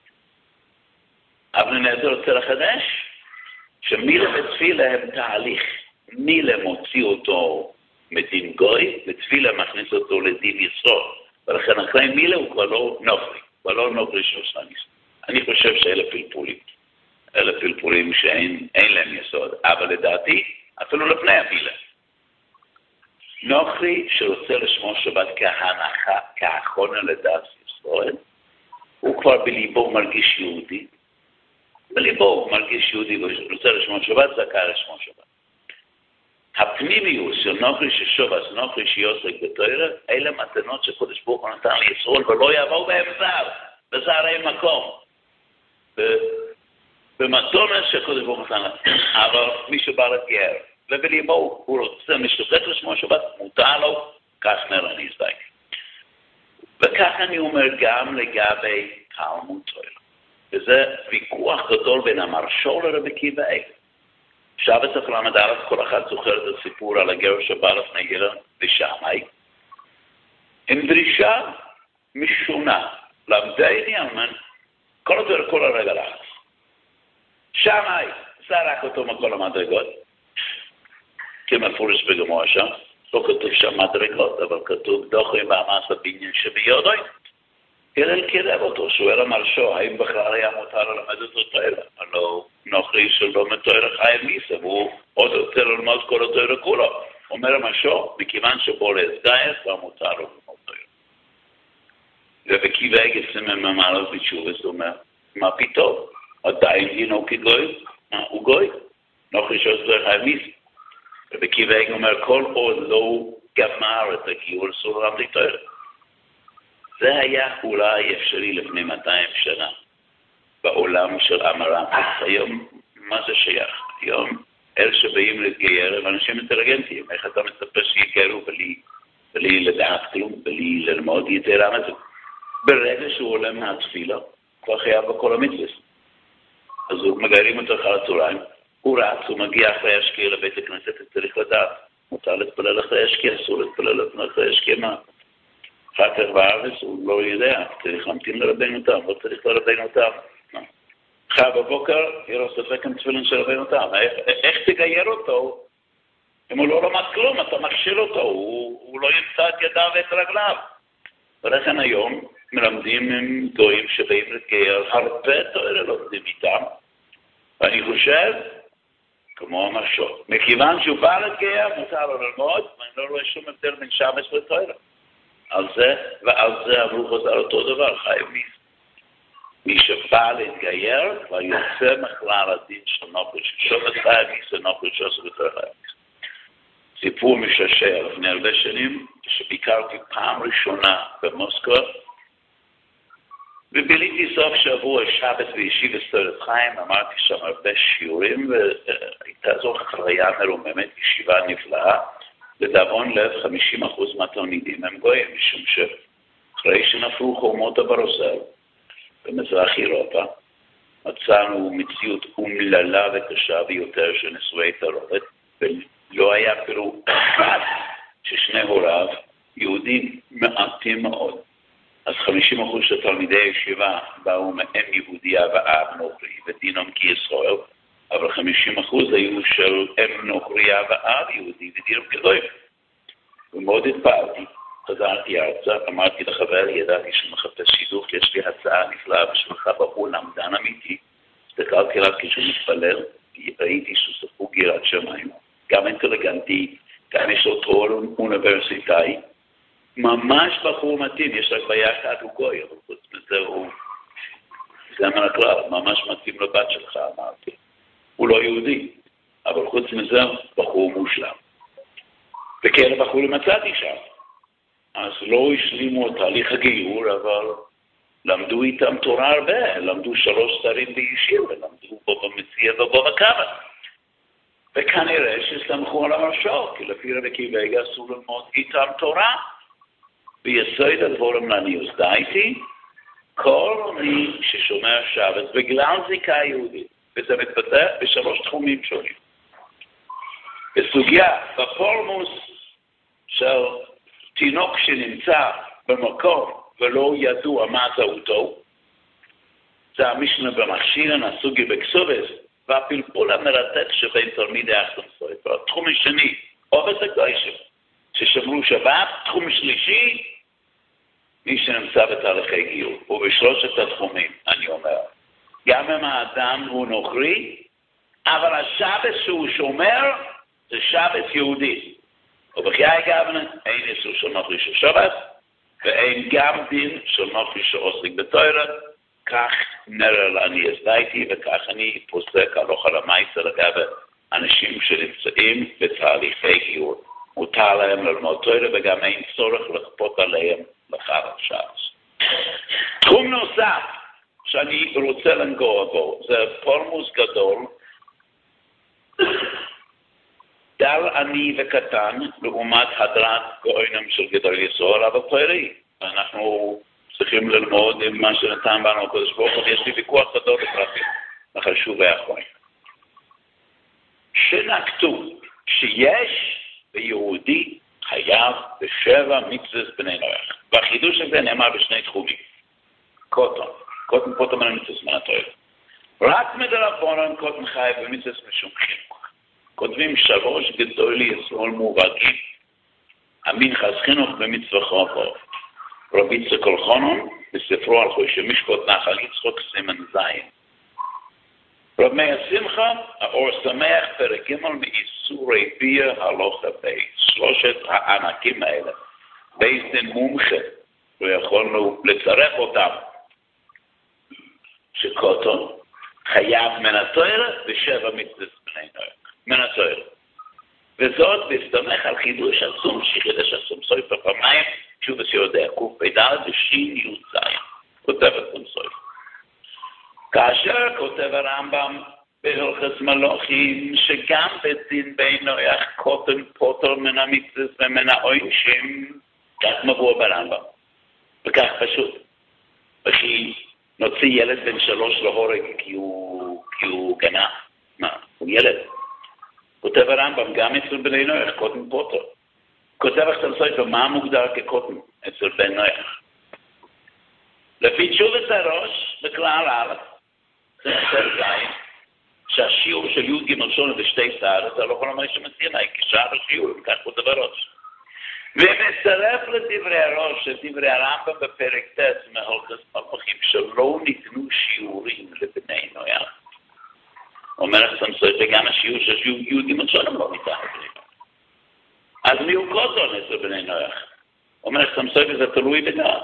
אבל נעזור רוצה לחדש, שמילה ותפילה הם תהליך. מילה מוציא אותו מדין גוי, ותפילה מכניס אותו לדין יסוד. ולכן אחרי מילה הוא כבר לא נוכרי, כבר לא נוכרי של סניס. אני חושב שאלה פלפולים. אלה פלפולים שאין להם יסוד. אבל לדעתי, אפילו לפני המילה. נוכרי שרוצה לשמור שבת כהנחה, כאחרונה לדעת ישראל, הוא כבר בליבו מרגיש יהודי. בליבו הוא מרגיש יהודי ורוצה לשמור שבת, זכאי לשמור שבת. הפנימיות של נוכרי ששובס, נוכרי שיוסק בתורה, אלה מתנות שקודש ברוך הוא נתן לישראל ולא יבואו בהם זר, בזרי מקום. במתונה שקודש ברוך הוא נתן לה, אבל מישהו בא לגר, ובליבו הוא רוצה משתוקק לשמור שבת, מותר לו, כך נראה נזדק. וכך אני אומר גם לגבי תלמוד תורה. וזה ויכוח גדול בין המרשו לרבי עקיבא איגר. שבת ל"ד, כל אחד זוכר את הסיפור על הגר שבא לפני גר בשמאי, עם דרישה משונה, למדני אלמן, כל הרגע לחץ. שמאי, זרק אותו מכל המדרגות, כמפורש בגמרא שם, לא כתוב שם מדרגות, אבל כתוב דוחי מאמץ הבניין שביודוי. הלל קירב אותו, שהוא אל המרשו, האם בכלל היה מותר ללמד אותו תורה? הלא נוכרי שלא מתואר חי מיסה, והוא עוד רוצה ללמוד כל התורה כולו. אומר המרשו, מכיוון שבו להסגאי, כבר מותר לו ללמוד תורה. רבי עקיבא איגר סימן ממעלה בתשובה, זאת אומרת, מה פתאום? עדיין דינו כגוי? הוא גוי? נוכרי שלא חי מיסה. רבי עקיבא איגר אומר, כל עוד לא גמר את הגיור, אסור ללמד תורה. זה היה אולי אפשרי לפני 200 שנה, בעולם של אמרה. היום, מה זה שייך? היום, אלה שבאים להתגייר הם אנשים אינטליגנטיים. איך אתה מצפה שיגיירו בלי לדעת כלום, בלי ללמוד יתרה מה זה? ברגע שהוא עולה מהתפילה, כבר חייב בכל המצווה. אז הוא מגיירים אותו אחר הצהריים, הוא רץ, הוא מגיע אחרי השקיע לבית הכנסת, צריך לדעת. מותר להתפלל אחרי השקיע, אסור להתפלל אחרי השקיע מה? אחר כך בארץ הוא לא יודע, צריך להמתין לרבנו תם, לא צריך לרבנו תם. אחר בבוקר יהיה לו ספק עם תפילין של רבנו תם. איך תגייר אותו? אם הוא לא למד כלום, אתה מכשיל אותו, הוא לא ימצא את ידיו ואת רגליו. ולכן היום מלמדים עם גויים שבאים לגייר, הרבה תורה לומדים איתם. ואני חושב, כמו המשול, מכיוון שהוא בא לגייר, מותר לו ללמוד, ואני לא רואה שום הבדל בין שבס ותורה. ועל זה אמרו חוזר אותו דבר, חייב מי שבא להתגייר, כבר יוצא מכלל הדין של נוכרי, ששובת חייב מיס ונוכרי שעושה בתור חייב מיס. סיפור משעשע לפני הרבה שנים, שביקרתי פעם ראשונה במוסקו, וביליתי סוף שבוע שבת וישיבת תורת חיים, אמרתי שם הרבה שיעורים, והייתה זו חוויה מרוממת, ישיבה נפלאה, לדאבון לב 50% מהתלמידים הם גויים, משום שאחרי שנפלו חומות הברזל במזרח אירופה, מצאנו מציאות אומללה וקשה ביותר של נישואי תערובת, ולא היה אפילו אחד ששני הוריו יהודים מעטים מאוד. אז 50% של תלמידי הישיבה באו מאם יהודיה ואב נוכרי, ודינם כישראל, אבל 50% היו של אם נוכריה ואב יהודי ודינם כגויים. ומאוד התפעלתי, חזרתי ארצה, אמרתי לחבר, ידעתי שמחפש שידוך, יש לי הצעה נפלאה בשבילך בחור למדן אמיתי, הסתכלתי עליו כשהוא מתפלל, ראיתי שהוא ספוג יראת שמיים, גם אינטליגנטי, גם יש לו תואר אוניברסיטאי, ממש בחור מתאים, יש רק בעיה אחת, הוא גוי, אבל חוץ מזה הוא, זה מן הכלל, ממש מתאים לבת שלך, אמרתי. הוא לא יהודי, אבל חוץ מזה, בחור מושלם. וכן, בחור מצאתי שם. אז לא השלימו את תהליך הגיור, אבל למדו איתם תורה הרבה, למדו 3 שרים בישיר, ולמדו בו במציאה ובו בקב"א. וכנראה שסמכו על הרשעות, כי לפי רבי עקיבא אסור ללמוד איתם תורה, ביסוד הדבורם לעניות דעתי, כל מי ששומר שבת בגלל זיקה יהודית, וזה מתבטא בשלוש תחומים שונים. בסוגיה, בפולמוס של תינוק שנמצא במקום ולא ידוע מה זהותו, זה המשנה במכשירן, הסוגיה בכסובס, והפלפול המרתק שבין תלמידי החסוי. והתחום השני, עובד הקדושים, ששמרו שבת, תחום שלישי, מי שנמצא בתהליכי גיור. ובשלושת התחומים, אני אומר, גם אם האדם הוא נוכרי, אבל השבת שהוא שומר, זה שבת יהודי. ובחיי גבנה, אין איסור של נוכרי של שבת, ואין גם דין של נוכרי שעוסק בתורה, כך נראה לעניות דעתי, וכך אני פוסק הלכה למעשה לגבי אנשים שנמצאים בתהליכי גיור. מותר להם ללמוד תורה, וגם אין צורך לכפות עליהם לחג שבת. תחום נוסף שאני רוצה לנגוע בו, זה פולמוס גדול, דל עני וקטן, לעומת הדרת גאונים של גדול ישראל, אבל תורי. אנחנו צריכים ללמוד עם מה שנתן בנו הקדוש ברוך הוא, ויש לי ויכוח גדול לפרטים, החשוב והאחרון. שנקטו שיש ביהודי חייב בשבע מצוות בני נוח. והחידוש הזה נאמר בשני תחומים. קוטן פוטר מן המצוות מן התורה. רק מדרבנן קוטן חייב במצוות משום חינוך. כותבים שלוש גדולי ישראל מובהקים, המנחס חינוך במצווה חופו. רבי יצחק אלחנן בספרו על חושי משפט נחל יצחק סימן זין. רב מאיר שמחה, האור שמח, פרק ג' מאיסורי ביר הלכה בייס. שלושת הענקים האלה, בייס דין מומחה, ויכולנו לצרף אותם, שקוטון חייב מן התורה ושבע מצוות בני נוח. מן התורה. וזאת בהסתמך על חידוש עצום שחידש עצום סופר פעמיים, שוב יודע, קפ"ד ושין י"ז, כותבת סופר. כאשר כותב הרמב"ם בהלכות מלאכים, שגם בדין בני נוח קוטן פוטר מן המצוות ומן העונשים, כך מבוא ברמב"ם. וכך פשוט. וכי נוציא ילד בן 3 להורג כי הוא גנב. מה? הוא ילד. כותב הרמב"ם, גם אצל בני נוח, קוטן פוטר. כותב עכשיו סופר, מה מוגדר כקוטן אצל בן נוח? לפי תשובת הראש, בכלל א', זה יותר זין, שהשיעור של י' ג' שונה בשתי סערת, זה לא יכול לומר שמציע לה, כשאר השיעור, וכך כותב הראש. ומצטרף לדברי הראש, לדברי הרמב"ם בפרק ט' מהלכות מלאכים, שלא ניתנו שיעורים לבני נוח. אומר הסמסוי, וגם השיעור של י' ג' שונה לא ניתן לבני נוח. אז מי הוא קוטן אצל בני נוח? אומר הסמסוי, וזה תלוי בדעת.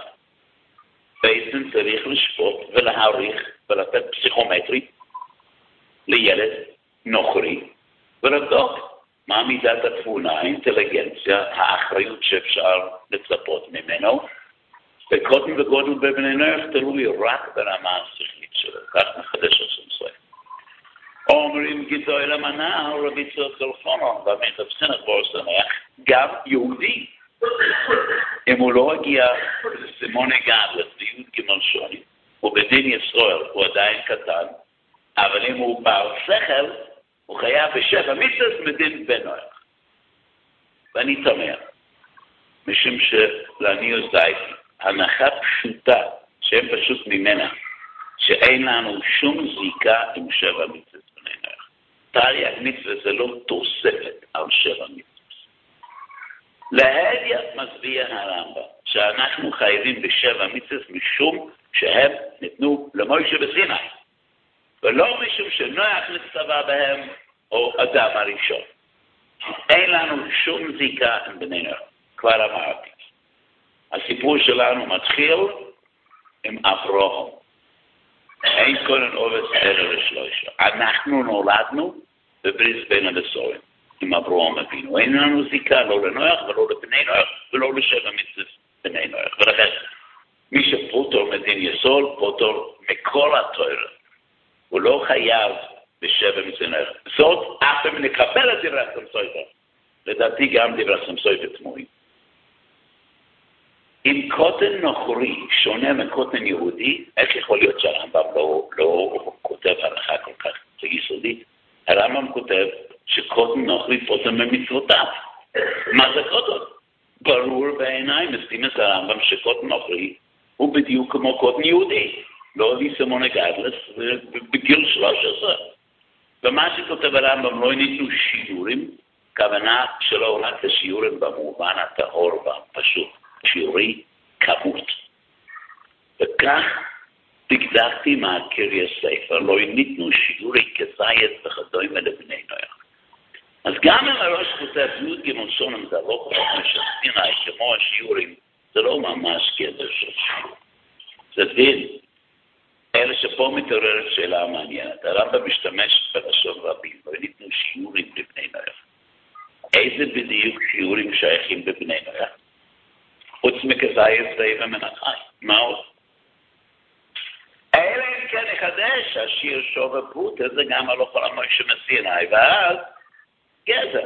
בעצם צריך לשפוט ולהעריך ולתת פסיכומטרי לילד נוכרי ולבדוק מה מידת התבונה, האינטליגנציה, האחריות שאפשר לצפות ממנו. וקוטן וגודל בבני נוח תלוי רק ברמה השכלית שלו, כך מחדש הסמסוי. אומרים גדול המנה, רבי יצחק אלחנן, והמחפשנת בו שמח, גם יהודי. אם הוא לא הגיע לסימוני גדלס, ליוד גמל שוני, ובדין ישראל הוא עדיין קטן, אבל אם הוא בעל שכל, הוא חייב בשבע מצוות מדין בן נוח. ואני תמה, משום שלעניות דעתי, הנחה פשוטה, שהם פשוט ממנה, שאין לנו שום זיקה עם שבע מצוות בני נוח. תרי"ג מצוות זה לא תוספת על שבע מצוות. להדיא מצביע הרמב"ם, שאנחנו חייבים בשבע מצוות משום שהם ניתנו למוישה בסיני, ולא משום שנוח נצטווה בהם או אדם הראשון. אין לנו שום זיקה עם בני נוח, כבר אמרתי. הסיפור שלנו מתחיל עם אברהם. אין קודם עובד אלא לשלושה. אנחנו נולדנו בברית בין הבשורים. עם אברהם אבינו. אין לנו זיקה לא לנוח ולא לבני נוח ולא לשבע מצוות בני נוח. ולכן מי שפוטר מדין יסוד, פוטר מכל התורה. הוא לא חייב בשבע מצנך. זאת, אף אם נקבל את דברי הסמסויבה, לדעתי גם דברי הסמסויבה תמוהים. אם קוטן נוכרי שונה מקוטן יהודי, איך יכול להיות שהרמב"ם לא כותב הלכה כל כך יסודית? הרמב"ם כותב שקוטן נוכרי פוטם במצוותיו. מה זה קוטן? ברור בעיניי, מסכים את הרמב"ם שקוטן נוכרי הוא בדיוק כמו קוטן יהודי. לא ליסמון גדלס בגיל 13. ומה שכותב הרמב"ם לא ניתנו שיעורים, כוונה שלא רק השיעורים במובן הטהור והפשוט, שיעורי כמות. וכך דקדקתי מהקריא ספר, לא ניתנו שיעורי כזית וכדומה לבני נוח. אז גם אם הראש כותב י' ג' שונם זה לא כל כך משספינה כמו השיעורים, זה לא ממש גדר של שיעור. זה דין. אלה שפה מתעוררת שאלה מעניינת. הרמב"ם משתמש בלשון רבים, לא ניתנו שיעורים לבני נוח. איזה בדיוק שיעורים שייכים בבני נוח? חוץ מכזית ומנחי. מה עוד? אלא אם כן נחדש, השיר שוב הפרוט, זה גם הלוך על המוישה מסיני, ואז גזר.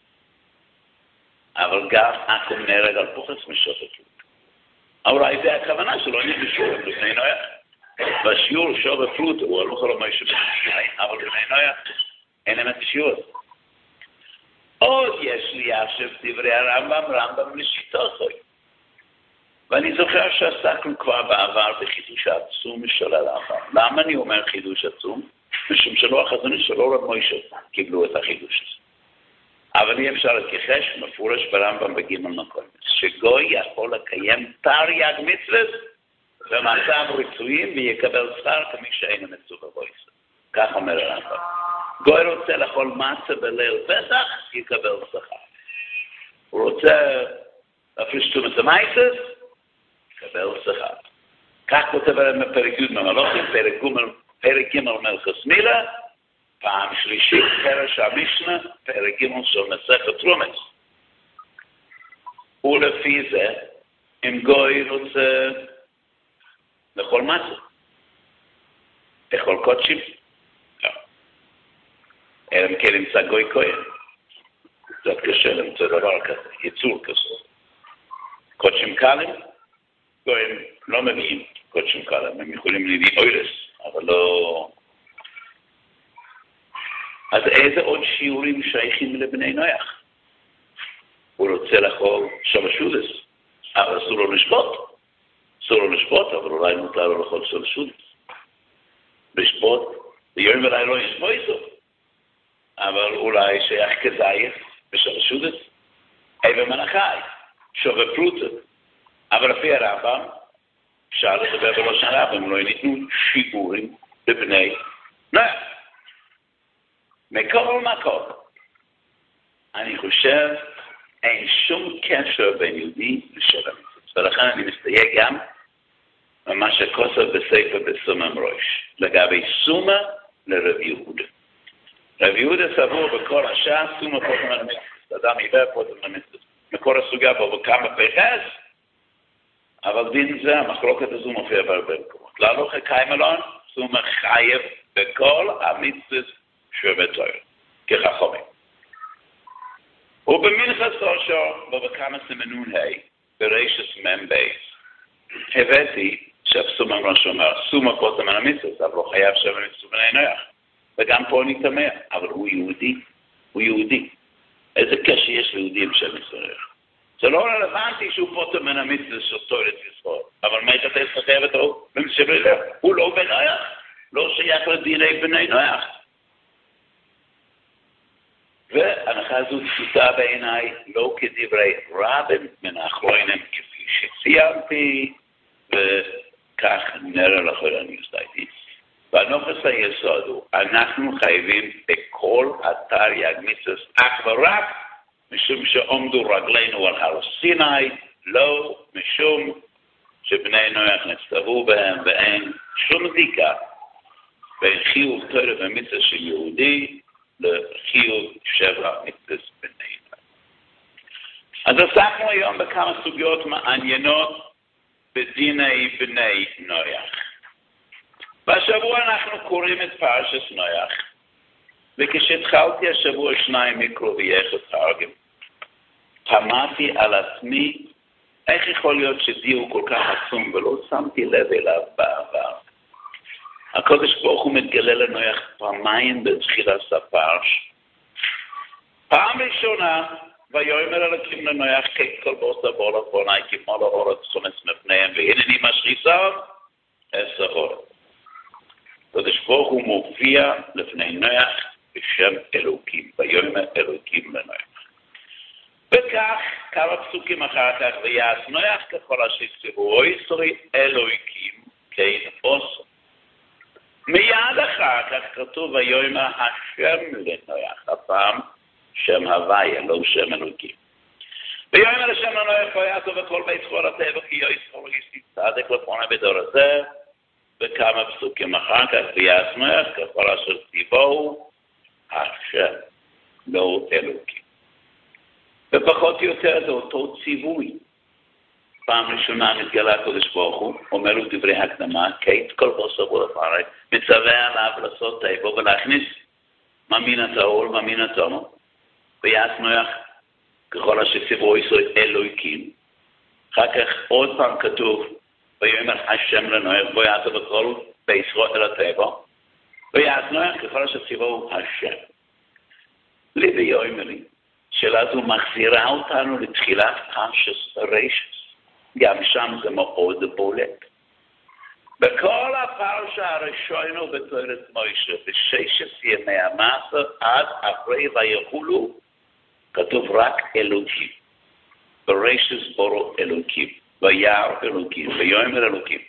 אבל גם אקום נהרג על פוחס משוב הפרוט. אבל זה הכוונה שלא ניתנו שיעורים לבני נוח. והשיעור שוב הפרוט הוא הלוך על המוישה מסיני, אבל בבני נוח אין להם את השיעור. עוד יש לי עכשיו דברי הרמב"ם לשיטות חוי. ואני זוכר שעסקנו כבר בעבר בחידוש העצום של הרמב"ם. למה אני אומר חידוש עצום? משום שלא החזוני שלא רב מוישה קיבלו את החידוש הזה. אבל אי אפשר לכחש מפורש ברמב"ם בגימל מקום. שגוי יכול לקיים תרי"ג מצוות במצב רצויים ויקבל שכר כמי שאין מצווה בו ישראל. כך אומר הרמב"ם. גוי רוצה לאכול מצה בליל פסח, יקבל שכר. הוא רוצה להפריש תרומת המייסס, יקבל שכר. כך כותב עליהם בפרק י' ממלוכים, פרק ג' מלכות מילה, פעם שלישית, פרש המשנה, פרק ג' של מסכת תרומת. ולפי זה, אם גוי רוצה לאכול מצה, לאכול קודשים, אלא אם כן נמצא גוי כהן. זה קשה למצוא דבר כזה, יצור כזה. קודשים קלים, גויים לא מביאים קודשים קלים, הם יכולים להביא אוירס, אבל לא... אז איזה עוד שיעורים שייכים לבני נוח? הוא רוצה לאכול שבשודס, אבל אסור לו לשבות. אסור לו לשבות, אבל אולי מותר לו לאכול שבשודס. לשבות, ביום ולילה לא ישבו איתו. אבל אולי שייך כזייף בשבשודס, אבן מנחי, שובה פרוטה. אבל לפי הרמב"ם, אפשר לדבר בלושן הרמב"ם, לא ניתנו שיעורים לבני נוח. מכל מקום, אני חושב, אין שום קשר בין יהודי לשבע מצוות. ולכן אני מסתייג גם ממה שכוסף בספר בסומה מרוש, לגבי סומה לרב יהודה. רב יהודה סבור בכל השעה סומה פוטם על המצוות. אדם עיוור פוטם על המצוות. מקור הסוגיה בו בכמה פרחס, אבל דין זה, המחלוקת הזו מופיע בהרבה מקומות. להלוך הקיימלון, סומה חייב בכל המצוות שבתור, כחכמים. ובמנחס ראשו, בכמה סימנון ה' ברשס מבייס, הבאתי שהסומה ראשו אומר, סומה פוטם על המצוות, אבל הוא חייב שבע מצוות בני נוח. וגם פה נתמר, אבל הוא יהודי. הוא יהודי. איזה קשר יש ליהודים של ישראל? זה לא רלוונטי שהוא פוטם מן המצוות של תורת ישראל. אבל מה יתתה לסחב אותו? הוא לא בן נוח. לא שייך לדיני בני נוח. והנחה הזו פשוטה בעיניי, לא כדברי רבים מן האחרונים כפי שציינתי, וכך נראה לכל אני עשיתי. בנוכס היסוד הוא, אנחנו חייבים בכל התרי"ג מצוות אך ורק משום שעומדו רגלינו על הר סיני, לא משום שבני נוח נצטוו בהם ואין שום זיקה בין חיוב תורה ומצוות של יהודי לחיוב שבע מצוות בני נוח. אז עסקנו היום בכמה סוגיות מעניינות בדיני בני נוח. בשבוע אנחנו קוראים את פרשת נוח, וכשהתחלתי השבוע 2 מקרובי איך התרגם, תמדתי על עצמי, איך יכול להיות שדיור כל כך עצום ולא שמתי לב אליו בעבר. הקודש ברוך הוא מתגלה לנו איך פעמיים בתחילת הפרש. פעם ראשונה, ויאמר אלוקים לנוח כית כל בוסה בוא לפוני כמו לאורץ חומץ מפניהם והנני משריסיו אסהור. הקודש ברוך הוא מופיע לפני נוח בשם אלוקים, ויאמר אלוקים לנוח. וכך כמה פסוקים אחר כך, ויעש נוח ככל אשר ציוו ישראל אלוקים כן עשו. מיד אחר כך כתוב ויאמר השם לנוח, הפעם שם הוויה, לא שם אלוקים. ויאמר השם לנוח ויעשו בכל בית כל הטבע כי ישראל איש צדק לפוני בדור הזה. וכמה פסוקים אחר כך, ויעש נוח ככל אשר ציוו השם, לא אלוקים. ופחות או יותר זה אותו ציווי. פעם ראשונה מתגלה הקדוש ברוך הוא, אומר לו דברי הקדמה, כית כל בוסה בוא לפוני, מצווה עליו לעשות טבע ולהכניס ממין הטהור וממין התומו. ויעש נוח ככל אשר ציוו ישראל אלוקים. אחר כך עוד פעם כתוב, ויאמר השם לנוח ויעשו בכל בית ישראל הטבע. ויעש נוח ככל אשר ציוו השם. לי ויאמר לי, שאלה זו מחזירה אותנו לתחילת פרשת בראשית. גם שם זה מאוד בולט. בכל הפרשה הראשונה בתורת מוישה, ב6 ימי המסע עד אחרי ויחולו, כתוב רק אלוקים. בראשית בורו אלוקים, וירא אלוקים, ויאמר אלוקים.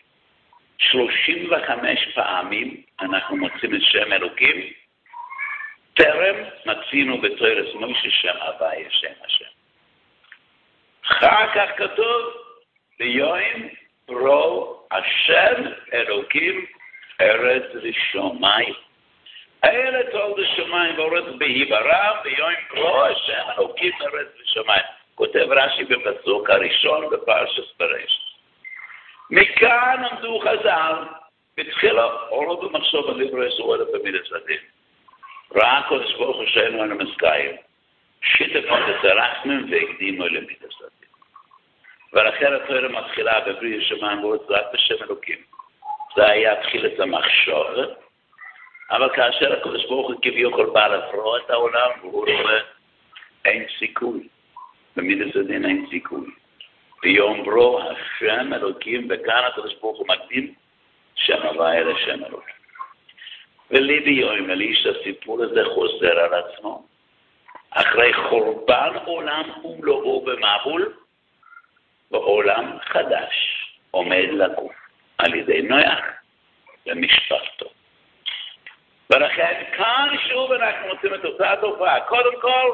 35 פעמים אנחנו מוצאים את שם אלוקים, טרם מצינו בתורת מוישה שם הוויה, שם השם. אחר כך כתוב, ויאמר ברא השם אלוקים ארץ ושמיים. האלה תולד השמיים וארץ בהיברא, ויאמר ברא השם אלוקים ארץ ושמיים. כותב רש"י בפסוק הראשון בפרשת בראשית. מכאן עמדו חז"ל, בתחילה הורידו מחשוב על דברי ישראל במידת הדין. ראה הקדוש ברוך הוא שאינו אנו מסכיים, שיתפו דתרחמים והקדימו למידת הדין. ולכן התורה מתחילה בבריא השמיים וארץ רק בשם אלוקים. זה היה תחילת המחשוב, אבל כאשר הקדוש ברוך הוא כביכול בא לפרוע את העולם, והוא רואה אין סיכוי. במידת הדין אין סיכוי. ויאמרו השם אלוקים, וכאן הקדוש ברוך הוא מקדים שם הוויה לשם אלוקים. ולי ויאמר לי שהסיפור הזה חוזר על עצמו. אחרי חורבן עולם ומלואו במבול, בעולם חדש עומד לקום על ידי נוח ומשפחתו. ולכן כאן שוב אנחנו מוצאים את אותה תופעה. קודם כל,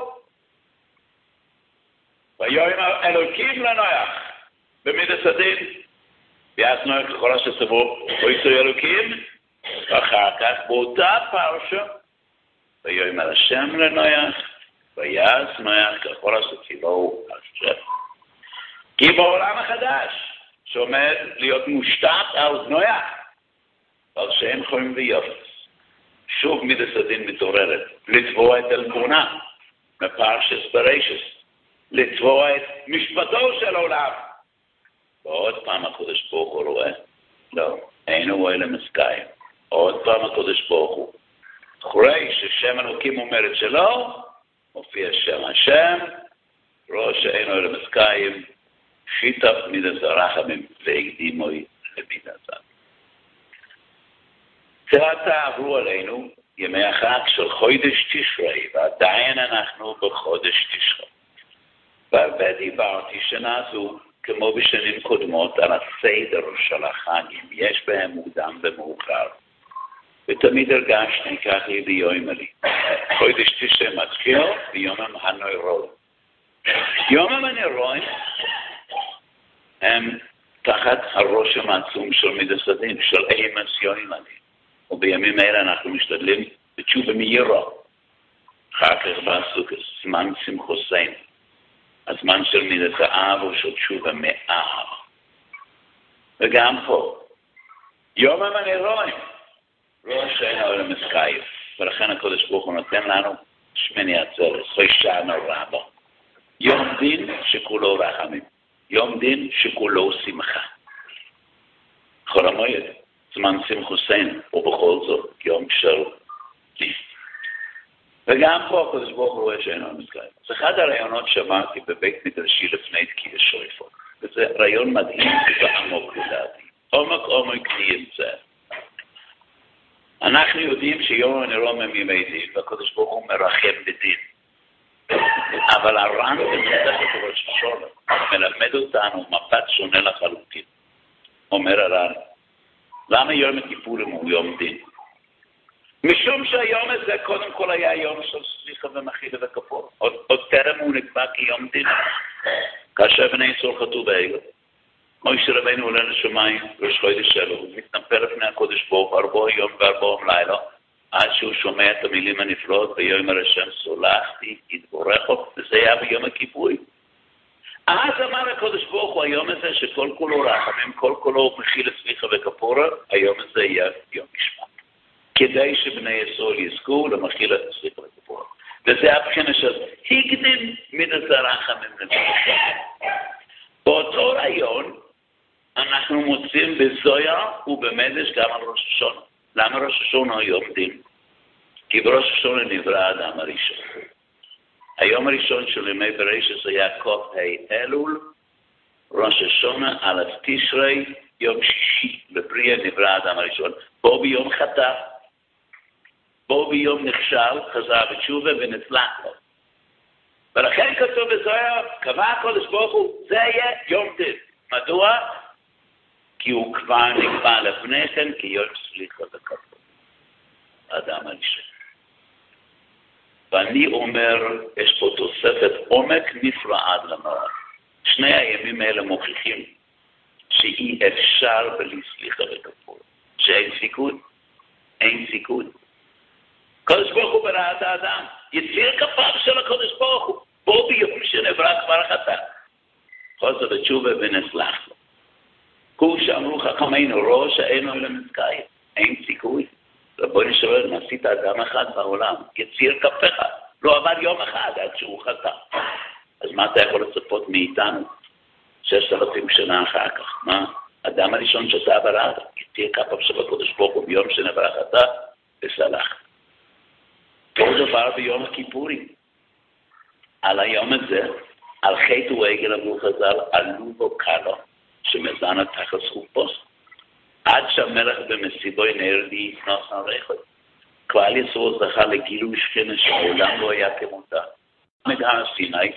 ויאמר אלוקים לנוח במידת הדין, ויעש נוח ככל אשר ציוו ישראל אלוקים, ואחר כך באותה פרשה, ויאמר השם לנוח, ויעש נוח ככל אשר ציוו השם. כי בעולם החדש, שעומד להיות מושתת על נוח, על שם חיים ויופס, שוב מידת הדין מתעוררת, לתבוע את עלבונה מפרשת בראשית, לתבוע את משפטו של העולם. ועוד פעם הקדוש ברוך הוא רואה, לא, אין הוא רואה למסכיים. עוד פעם הקדוש ברוך הוא, אחרי ששם אלוקים אומר את שלו, מופיע שם השם, ראש אין הוא למסכיים, שיתף מידת הרחמים והקדימו למידת הזמן. תראה עברו עלינו ימי החג של חודש תשרי, ועדיין אנחנו בחודש תשרי. והרבה דיברתי שנה זו, כמו בשנים קודמות, על הסדר של החגים, יש בהם מוקדם ומאוחר. ותמיד הרגשתי כך לי ביום עלי. חודש תשרי מתחיל ביום הנוירוי. יום הנוירוי הם תחת הרושם העצום של מידת הדין, של אמס יוימני. ובימים האלה אנחנו משתדלים בתשובה מהירה. אחר כך בעסוק זמן שמחוסינו. הזמן של מידת האב הוא של תשובה מאב. וגם פה, יום הנוירוי, ראש אין העולם מסקייף. ולכן הקדוש ברוך הוא נותן לנו שמיני עצרת, חושנה רבה. יום דין שכולו רחמים, יום דין שכולו שמחה. חול המועד, זמן שמחוסינו, ובכל זאת יום של דין. וגם פה הקדוש ברוך הוא רואה שאינו נזכר. אז אחד הרעיונות שאמרתי בבית מדרשי לפני תקיע שויפות, וזה רעיון מדהים ועמוק לדעתי. עומק נמצא. אנחנו יודעים שיום הנרום הם ימי דין, והקדוש ברוך הוא מרחם בדין. אבל הר"ן במסכת ראש השונה מלמד אותנו מבט שונה לחלוטין. אומר הר"ן, למה יום הכיפורים הוא יום דין? משום שהיום הזה קודם כל היה יום של סליחה ומחילה וכפור. עוד טרם הוא נקבע כיום דין. כאשר בני ישראל חטאו בעגל. מוישה רבינו עולה לשמיים, ראש חודש שלו, הוא מתנפל לפני הקודש ברוך 40 יום ו40 לילה, עד שהוא שומע את המילים הנפלאות, ויאמר השם סולחתי, יתבורכו, וזה היה ביום הכיפורים. אז אמר הקודש ברוך הוא, היום הזה שכל כולו רחמים, כל כולו מחילה סליחה וכפורה, היום הזה יהיה יום משפט. כדי שבני ישראל יזכו למחילת סליחה וכפורה. וזה הבחינה של הקדים מידת הרחמים לבקשה. באותו רעיון אנחנו מוצאים בזויה ובמדרש גם על ראש השונה. למה ראש השונה הוא יום דין? כי בראש השונה נברא האדם הראשון. היום הראשון של ימי בראשית היה קוף אלול, ראש השונה על תשרי, יום שישי בבריאה נברא האדם הראשון. בו ביום חטא, בו ביום נכשל, חזר בתשובה ונצלח לו. ולכן כתוב בזויה, קבע הקודש ברוך הוא, זה יהיה יום דין. מדוע? כי הוא כבר נקבע לפני כן כיום סליחה וכפור. האדם הראשון. ואני אומר, יש פה תוספת עומק נפלא עד למעלה. שני הימים האלה מוכיחים שאי אפשר בלי סליחה וכפור. שאין סיכוי. אין סיכוי. הקודש ברוך הוא ברא את האדם. יציר כפיו של הקודש ברוך הוא. בו ביום שנברא כבר חטא. חוזר בתשובה ונסלח לו. כמו שאמרו חכמינו, ראש אינו אלא נזכאי. אין סיכוי. רבונו שואל, נעשית אדם אחד בעולם. יציר כפיך. לא עבר יום אחד עד שהוא חטא. אז מה אתה יכול לצפות מאיתנו? 6,000 שנה אחר כך. מה? אדם הראשון שאתה ברא, יציר כפיו של הקודש ברוך הוא ביום שנברא חטא, וסלח. כל דבר ביום הכיפורים. על היום הזה, על חטא ועגל אמרו חז"ל, עלו בו קלו, שמזנה תחת חופוס, עד שהמלך במסיבוי נער להכנוס הרכב. כלל ישראל זכה לגילוי שכינה שהעולם לא היה כמותה. מהר סיני,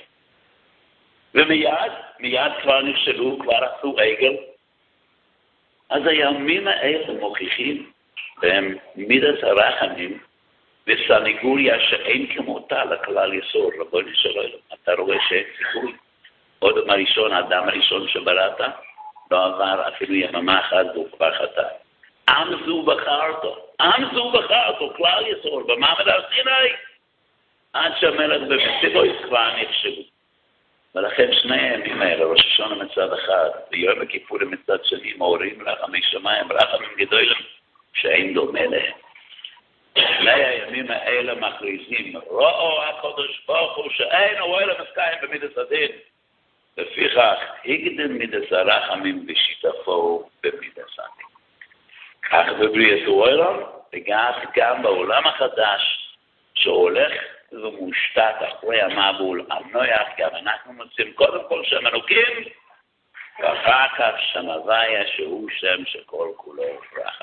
ומיד כבר נכשלו, כבר עשו עגל. אז הימים האלה מוכיחים, והם מידת הרחמים, וסניגוריה שאין כמותה לכלל יסוד, רבונו של עולם. אתה רואה שאין סיכוי. עוד האדם הראשון שבראת, לא עבר אפילו יממה אחת והוא כבר חטא. עם זו בחר אותו, כלל יסוד, במעמד הר סיני, עד שהמלך במסיבוי כבר נכשלו. ולכן שני הימים האלה, ראש השונה מצד אחד, ויום הכיפורים מצד שני, מעוררים רחמי שמיים, רחמים גדולים, שאין דומה להם. שני הימים האלה מכריזים, ראו הקדוש ברוך הוא שאין אוהל המזכאים במידת הדין. לפיכך, הקדם מידת הרחמים ושיתפו במידת הדין. כך בבריאת העולם, וגם בעולם החדש, שהולך ומושתת אחרי המבול על נויח, גם אנחנו מוצאים קודם כל שם אלוקים, ואחר כך שם הוויה שהוא שם שכל כולו ברכה.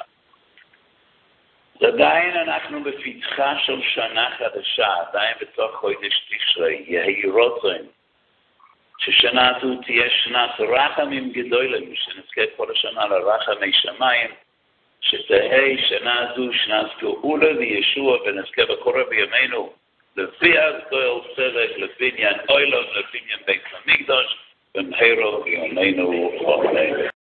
עדיין אנחנו בפתחה של שנה חדשה, עדיין בתוך חודש תשרי, יהי רצון, ששנה זו תהיה שנת רחמים גדולים, שנזכה כל השנה לרחמי שמיים, שתהי שנה זו שנת גאולה וישוע, ונזכה בקורא בימינו, לפי הזכויות צדק, לפי עניין אוילון, לפי עניין בית המקדש, במהרה בימינו אמן.